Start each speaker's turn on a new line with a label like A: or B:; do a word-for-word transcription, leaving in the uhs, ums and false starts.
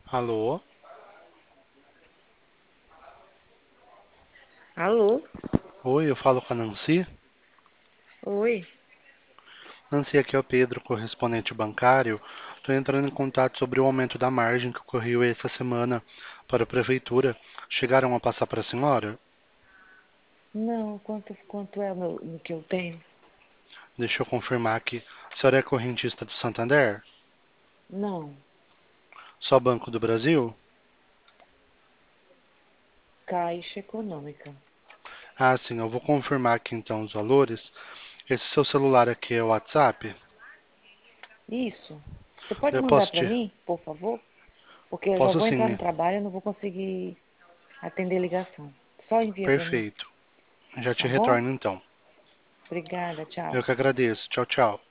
A: Alô?
B: Alô?
A: Oi, eu falo com a Nancy.
B: Oi?
A: Nancy, aqui é o Pedro, correspondente bancário. Estou entrando em contato sobre o aumento da margem que ocorreu essa semana para a prefeitura. Chegaram a passar para a senhora?
B: Não, quanto, quanto é o meu- no que eu tenho?
A: Deixa eu confirmar aqui. A senhora é correntista do Santander?
B: Não,
A: Só Banco do Brasil?
B: Caixa Econômica.
A: Ah, sim, eu vou confirmar aqui então os valores. Esse seu celular aqui é o WhatsApp?
B: Isso. Você pode
A: Eu
B: mandar
A: posso
B: para
A: te...
B: mim, por favor? Porque eu já
A: Posso
B: vou entrar no
A: sim,
B: trabalho e não vou conseguir atender ligação. Só envia para mim,
A: perfeito. Já te
B: tá bom?
A: retorno então.
B: Obrigada,
A: Eu
B: tchau.
A: que agradeço. Tchau, tchau.